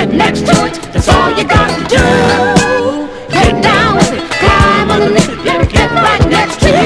right next to it. That's all you got to do. Get down with it, climb underneath it, get right next to it.